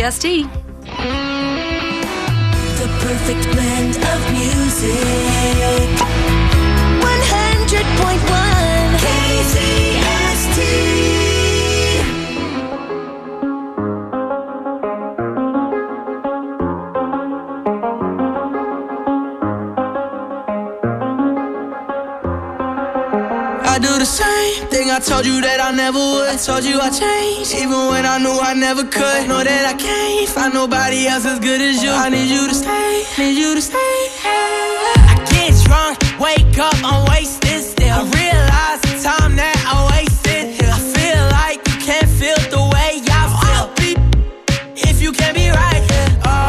KZST. The perfect blend of music. 100.1 KZST. I do the same thing I told you that I never would. I told you I changed, even when I knew I never could. Know that I can't find nobody else as good as you. I need you to stay, need you to stay. I get drunk, wake up, I'm wasted still. I realize the time that I wasted here. I feel like you can't feel the way I feel. I'll be if you can't be right here.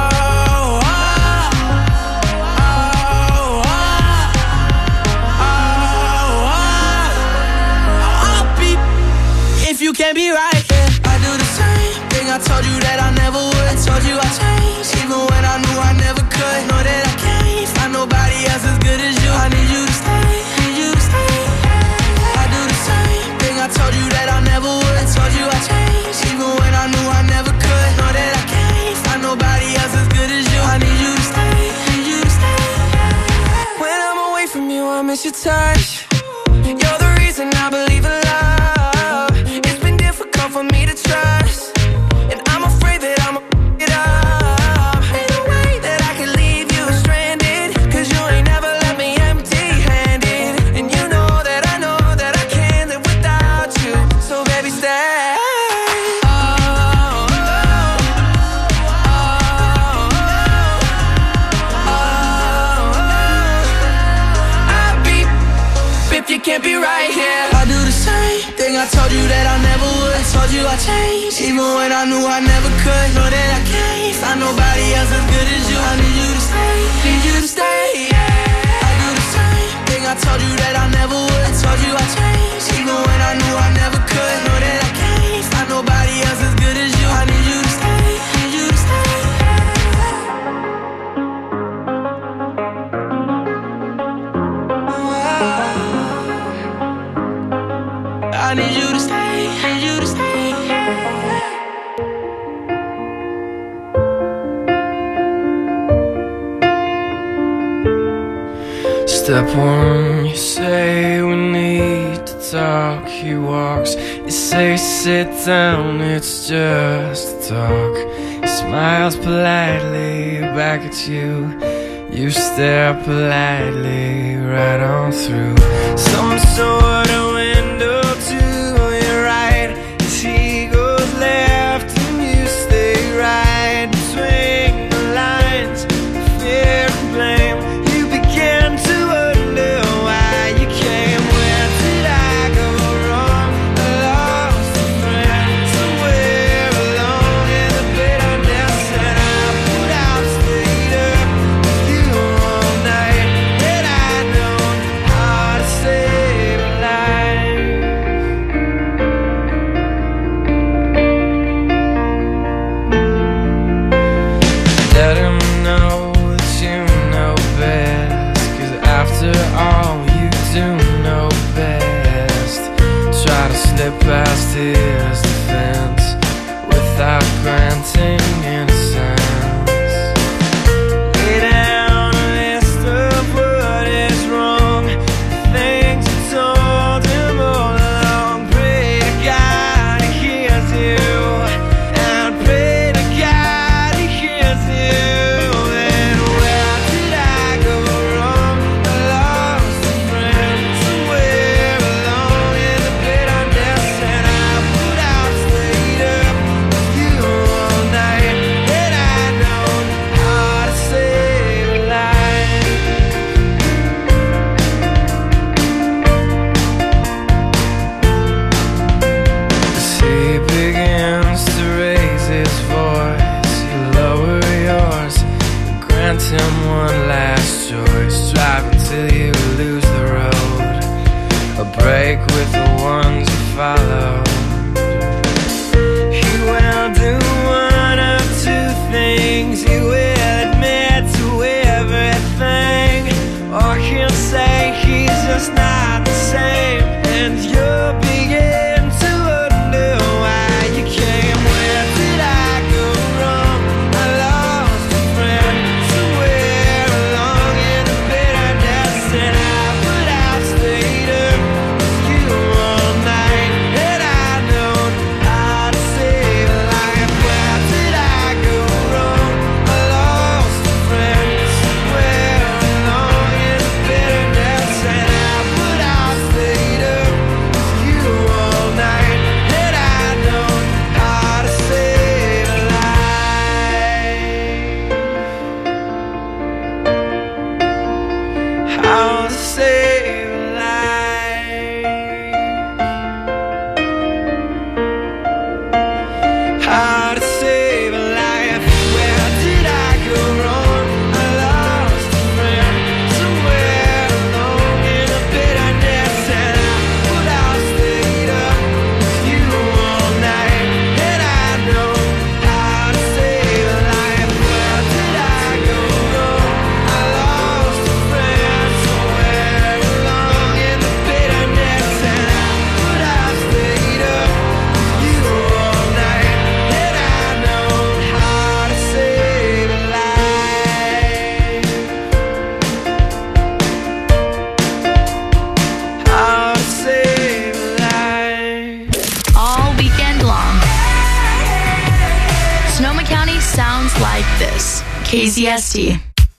You can't be right here. I do the same thing I told you that I never would. I told you I changed, even when I knew I never could. Know that I can't find nobody else as good as you. I need you to stay, need you to stay. I do the same thing I told you that I never would. I told you I changed, even when I knew I never could. Know that I can't find nobody else as good as you. I need you to stay, need you to stay. When I'm away from you, I miss your touch. You're the reason I believe in love. For me to trust, and I'm afraid that I'ma it up. Ain't no way that I can leave you stranded, cause you ain't never left me empty-handed. And you know that I can't live without you. So baby, stay. I'll be if you can't be right here. I do the same thing I told you that I never would. I told you I changed, even when I knew I never could. Know that I can't find nobody else as good as you. I need you to stay, need you to stay. I do the same thing I told you that I never would. I told you I changed, even when I knew I never could. Know that I can't find nobody else as good as you. I need you to stay, need you to stay. I need you to stay, need you to stay. Step one, you say we need to talk. He walks, you say sit down, it's just a talk. He smiles politely back at you. You stare politely right on through some sort of window to your right. As he goes left and you stay right between the lines of fear and blame. You begin to wonder why you came. Where did I go wrong? I lost a friend somewhere alone in the bitterness, and I put out, stayed up with you all night. And I know how to save a life. Let him know that you know best, 'cause after all you do know best. Try to slip past his defense without granting innocence. Lay down a list of what is wrong, things you told him all along. Pray to God he hears you, and pray to God he hears you. Then where did I go wrong? I lost a friend somewhere alone in the bitterness, and I put out, stayed up with you all night. And I know how to save a life. As he begins to raise his voice, you lower yours, grant him one last choice. Drive until you lose the road, a break with the ones you follow. He will do one of two things. He will admit to everything, or he'll say he's just not the same, and you'll begin to wonder why you came. Where did I go wrong? sounds like this. KZST.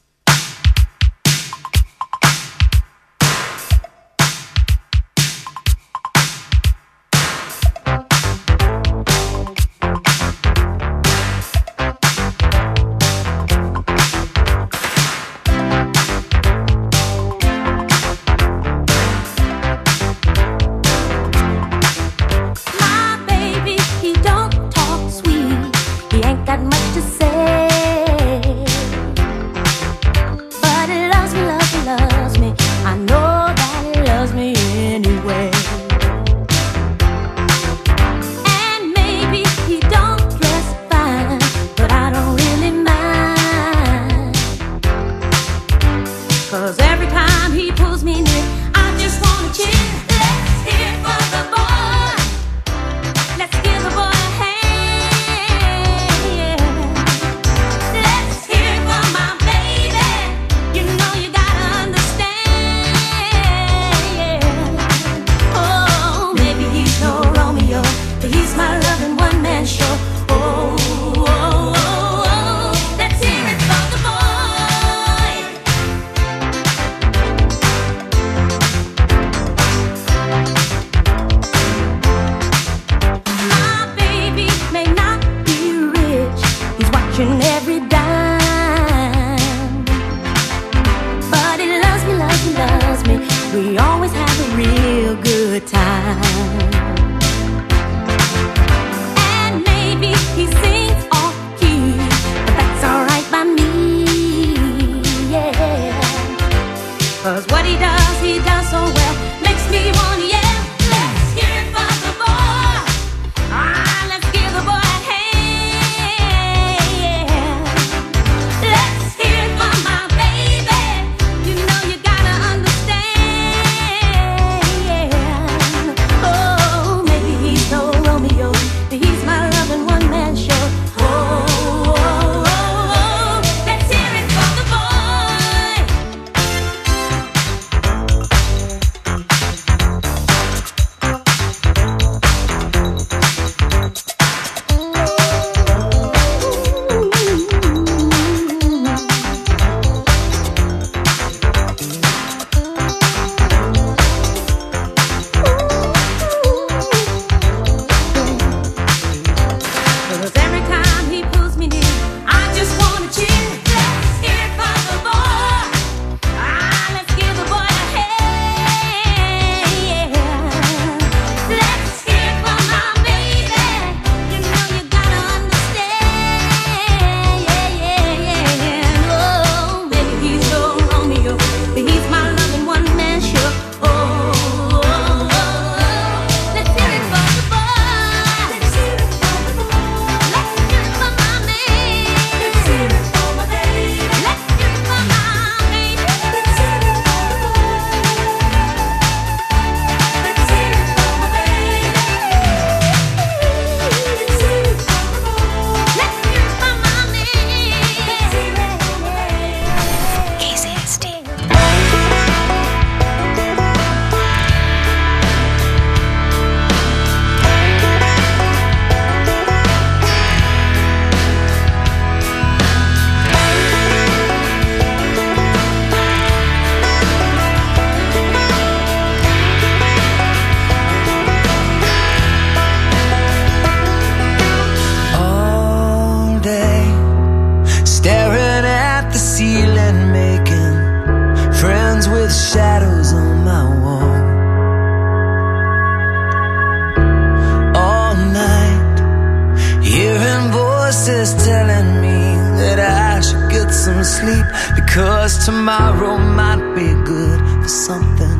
Because tomorrow might be good for something.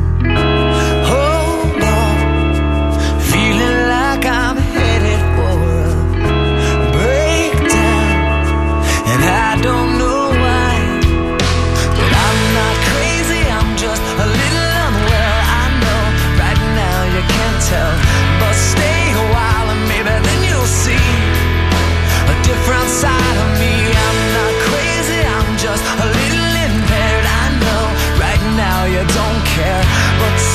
Hold on, feeling like I'm headed for a breakdown, and I don't know why. But I'm not crazy, I'm just a little unwell. I know right now you can't tell, but stay a while and maybe then you'll see a different side of me. I'm not crazy, I'm just a little impaired. I know right now you don't care, but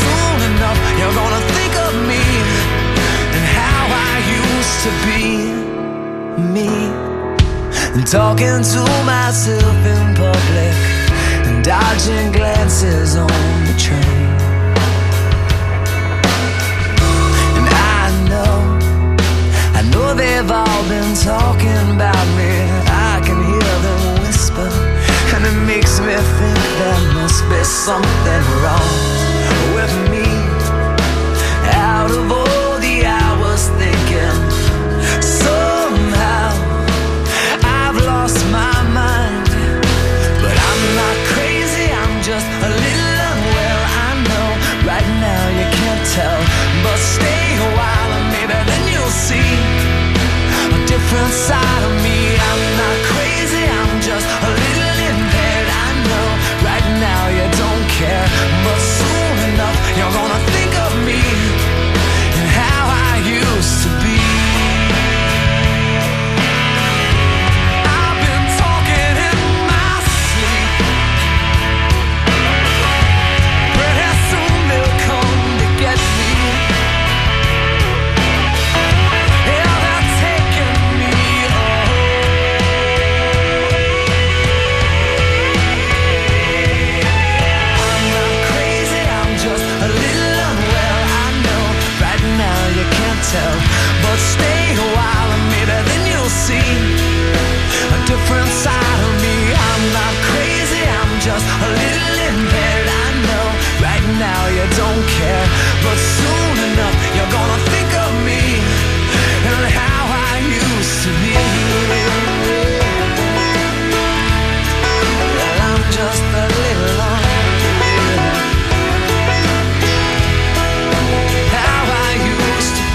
I'm talking to myself in public and dodging glances on the train. And I know they've all been talking about me. I can hear them whisper, and it makes me think there must be something wrong with me. Out of all the hours thinking, somehow I've lost my mind. But I'm not crazy, I'm just a little unwell. I know right now you can't tell, but stay a while and maybe then you'll see a different side of me. I'm not crazy, I'm just a little impaired. I know right now you don't care, but soon enough you're gonna think of me and how I used to be. I've been talking in my sleep. Pretty soon they'll come to get me. Yeah, they're taking me I'm not crazy, I'm just a little unwell. I know right now you can't tell, but stay a while and maybe then you'll see a different side of me. I'm not crazy, I'm just a little impaired. I know right now you don't care, but soon enough you're gonna think of me and how I used to be. Well, I'm just a little unwell. How I used to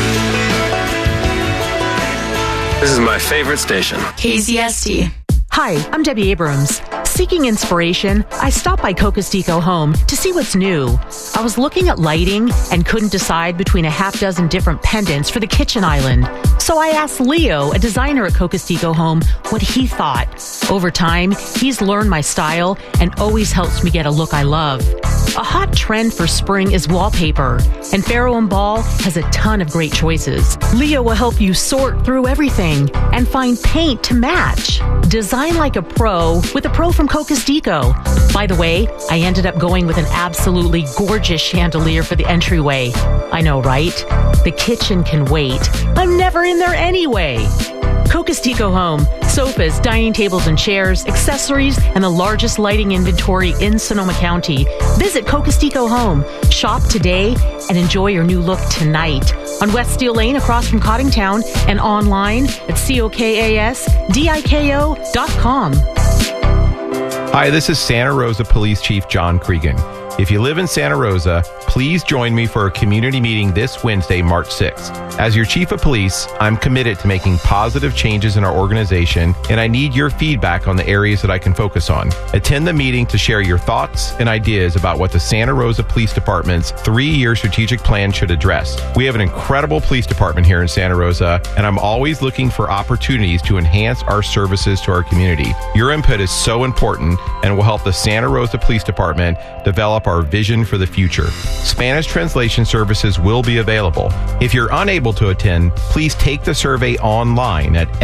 be. This is my favorite station. KZST. Hi, I'm Debbie Abrams. Seeking inspiration, I stopped by Cocos-Tico Home to see what's new. I was looking at lighting and couldn't decide between a half dozen different pendants for the kitchen island. So I asked Leo, a designer at Cocos-Tico Home, what he thought. Over time, he's learned my style and always helps me get a look I love. A hot trend for spring is wallpaper, and Farrow & Ball has a ton of great choices. Leo will help you sort through everything and find paint to match. Design like a pro with a pro from Cocos-Tico. By the way, I ended up going with an absolutely gorgeous chandelier for the entryway. I know, right? The kitchen can wait. I'm never in there anyway. Cocos-Tico Home. Sofas, dining tables and chairs, accessories, and the largest lighting inventory in Sonoma County. Visit Cocos-Tico Home. Shop today and enjoy your new look tonight. On West Steel Lane across from Cottingtown and online at COKASDIKO.com. Hi, this is Santa Rosa Police Chief John Cregan. If you live in Santa Rosa, please join me for a community meeting this Wednesday, March 6th. As your Chief of Police, I'm committed to making positive changes in our organization, and I need your feedback on the areas that I can focus on. Attend the meeting to share your thoughts and ideas about what the Santa Rosa Police Department's 3-year strategic plan should address. We have an incredible police department here in Santa Rosa, and I'm always looking for opportunities to enhance our services to our community. Your input is so important and will help the Santa Rosa Police Department develop our vision for the future. Spanish translation services will be available. If you're unable to attend, please take the survey online at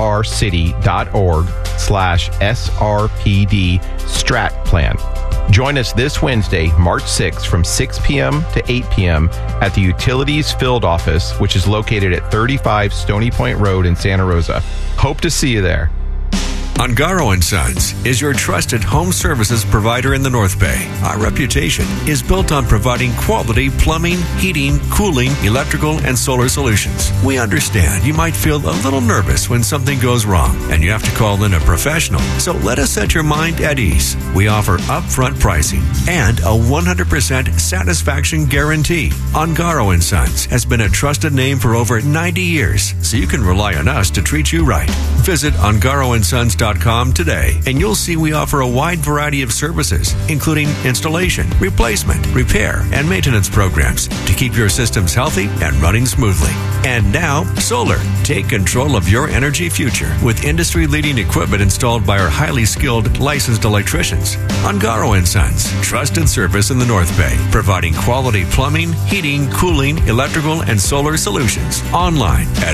srcity.org/SRPD Strat Plan. Join us this Wednesday, March 6th from 6 p.m. to 8 p.m. at the Utilities Field Office, which is located at 35 Stony Point Road in Santa Rosa. Hope to see you there. Ungaro & Sons is your trusted home services provider in the North Bay. Our reputation is built on providing quality plumbing, heating, cooling, electrical, and solar solutions. We understand you might feel a little nervous when something goes wrong and you have to call in a professional, so let us set your mind at ease. We offer upfront pricing and a 100% satisfaction guarantee. Ungaro & Sons has been a trusted name for over 90 years, so you can rely on us to treat you right. Visit ungarosons.com suns.com today, and you'll see we offer a wide variety of services, including installation, replacement, repair, and maintenance programs to keep your systems healthy and running smoothly. And now, solar. Take control of your energy future with industry-leading equipment installed by our highly skilled, licensed electricians. Ungaro & Sons, trusted service in the North Bay, providing quality plumbing, heating, cooling, electrical, and solar solutions. Online at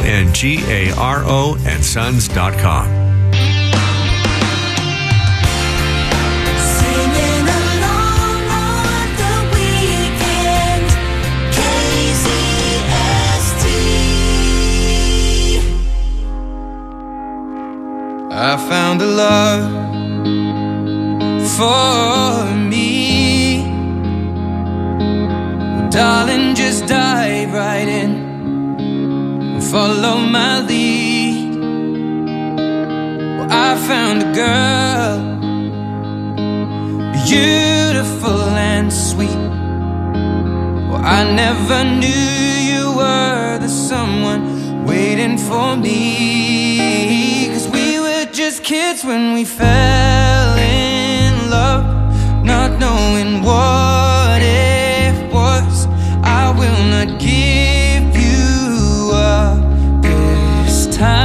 ongaroandsons.com. Singing along on the weekend, KZST. I found a love for me. Darling, just dive right in and follow my lead. Well, I found a girl, beautiful and sweet. Well, I never knew you were the someone waiting for me. 'Cause we were just kids when we fell in love, not knowing what it was. I will not give you up this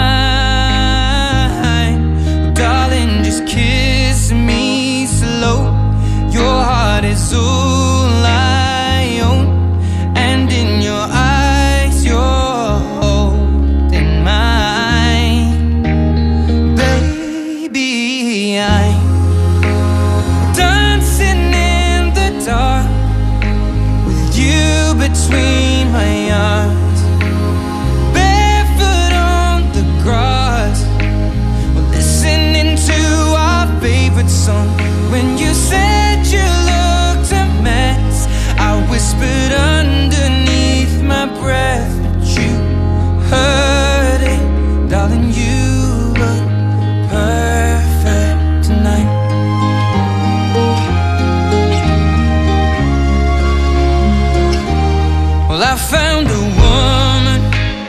time. Darling, just kiss me slow. Your heart is all I own, and in your eyes you're holding mine. Baby, I'm dancing in the dark with you between my arms, barefoot on the grass. We're listening to our favorite song. When you said you looked a mess, I whispered underneath my breath, but you heard it. Darling, you look perfect tonight. Well, I found a woman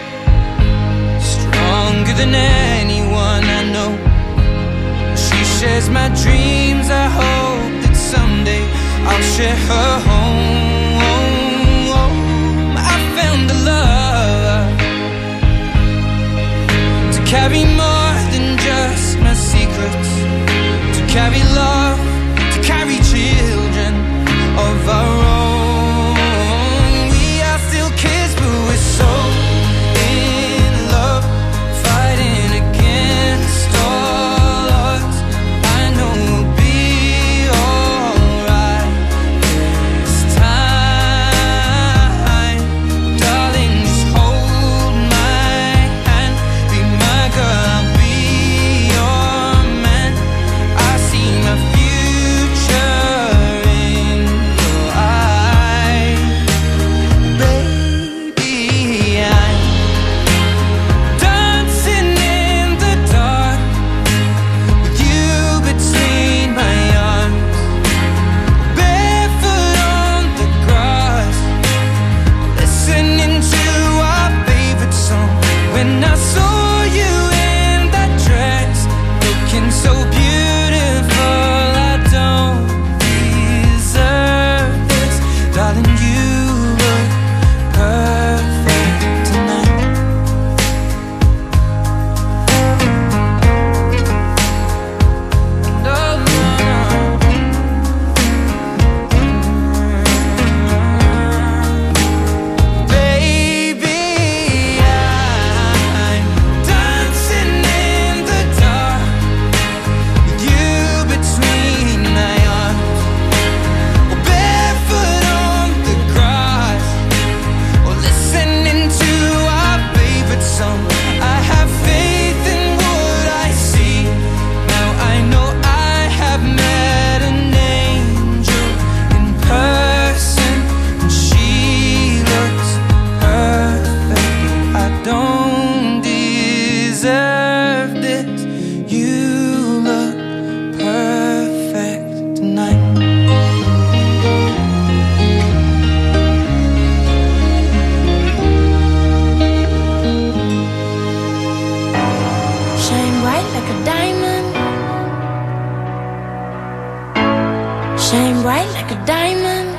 stronger than anyone I know. She shares my dreams. I hope that someday I'll share her home. I found a love to carry more than just my secrets, to carry love, to carry children of our own. We are still kids, but we're so in love, fighting against all odds. I know we'll be alright this time. Darling, just hold my hand, be my girl, I'll be your man. I see my future in your eyes. Baby, I'm dancing in the dark with you between my arms, barefoot on the grass, listening to our favorite song. When I saw you in that dress, looking so beautiful, I don't deserve this. Darling, you look perfect tonight. No, no, baby, I'm dancing in the dark with you between my arms, or barefoot on the grass, or listening to our favorite song. I have faith in what I see. Now I know I have met an angel in person, and she looks perfect. I don't deserve this. You look perfect tonight. Shine bright like a diamond bright like a diamond.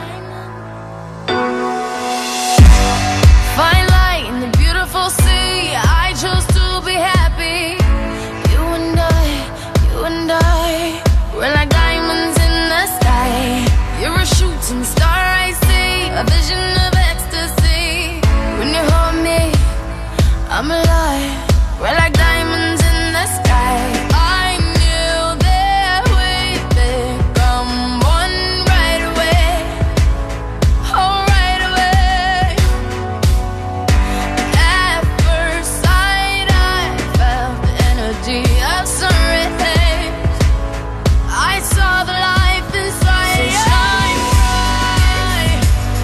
Fine light in the beautiful sea. I chose to be happy. You and I, we're like diamonds in the sky. You're a shooting star I see, a vision of ecstasy. When you hold me, I'm alive. We're like diamonds in the sky. I knew that we'd become one right away. Oh, right away. At first sight, I felt the energy of sun rays. I saw the life inside you. Shine bright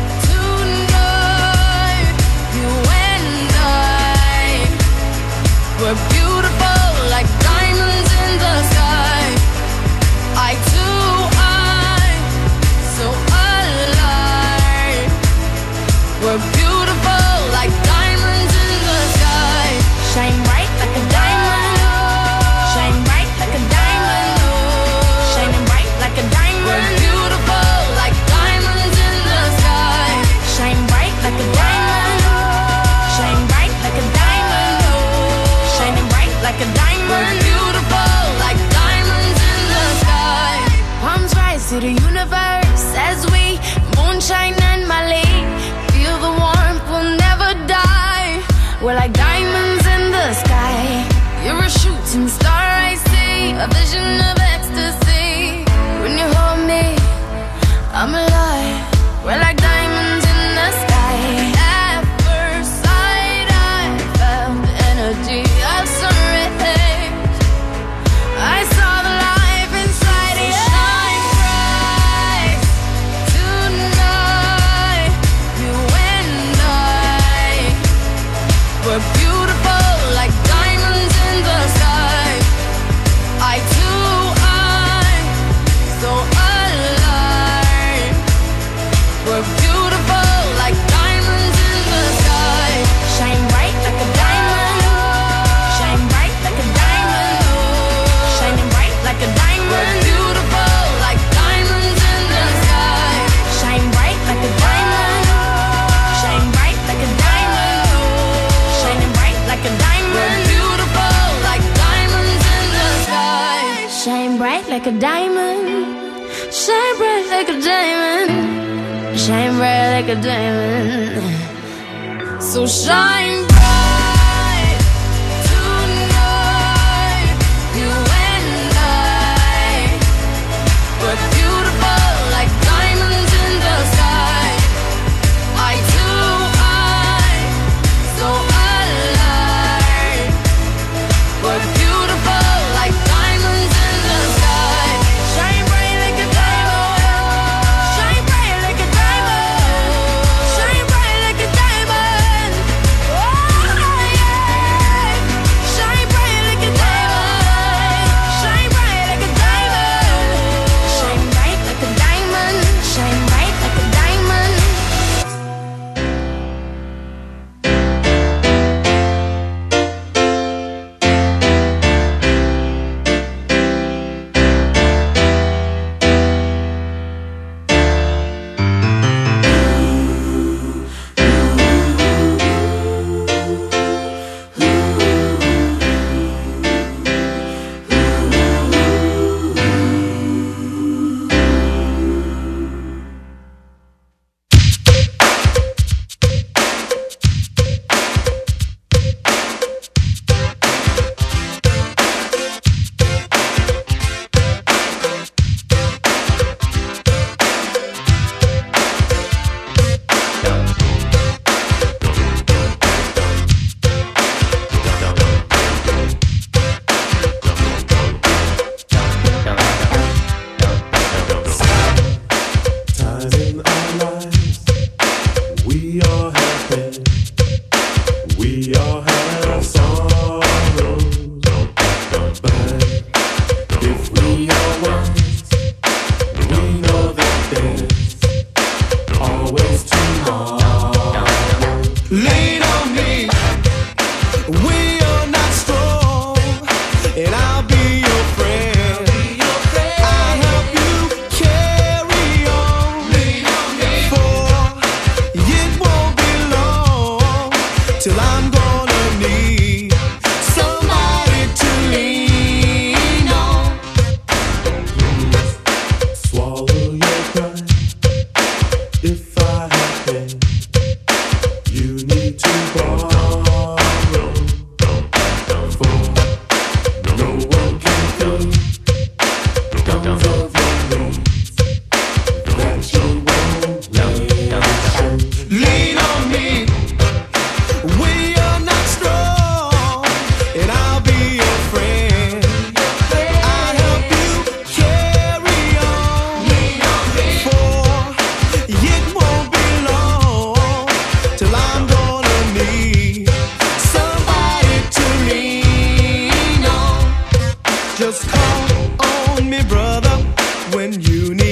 tonight. You and I, we're beautiful like diamonds in the sky. I too, I'm so alive. We're beautiful like diamonds in the sky. Shine bright like a diamond. Shine bright like a diamond. Shining bright like a diamond. We're beautiful like diamonds in the sky. Shine bright like a diamond. Shine bright like a diamond. Shining bright like a diamond. We're beautiful like diamonds in the sky. Palms rise to the universe as we moonshine and Mali. Feel the warmth, we'll never die. We're like diamonds in the sky. You're a shooting star I see, a vision of ecstasy. When you hold me, I'm alive. We're like diamonds in the sky. At first sight, I felt the energy of sun rays. I saw the life inside you. Shine bright tonight. You and I, we're beautiful like diamonds in the sky. I too, I'm so alive. We're beautiful like diamonds in the sky. Shine bright like a diamond. Shine bright like a diamond. Shining bright like a diamond. We're beautiful like diamonds in the sky. Shine bright like a diamond. Shine bright like a diamond. Shining bright like a diamond. We're beautiful like diamonds in the sky. Shine bright like a diamond. Shine bright like a diamond. Shine bright like a diamond. So shine bright tonight. You and I, we're beautiful like diamonds in the sky. I too, I'm so alive. We're beautiful like diamonds in the sky. Shine bright like a diamond. Shine bright like a diamond. Shine bright like a diamond. Oh, Call on me, brother, when you need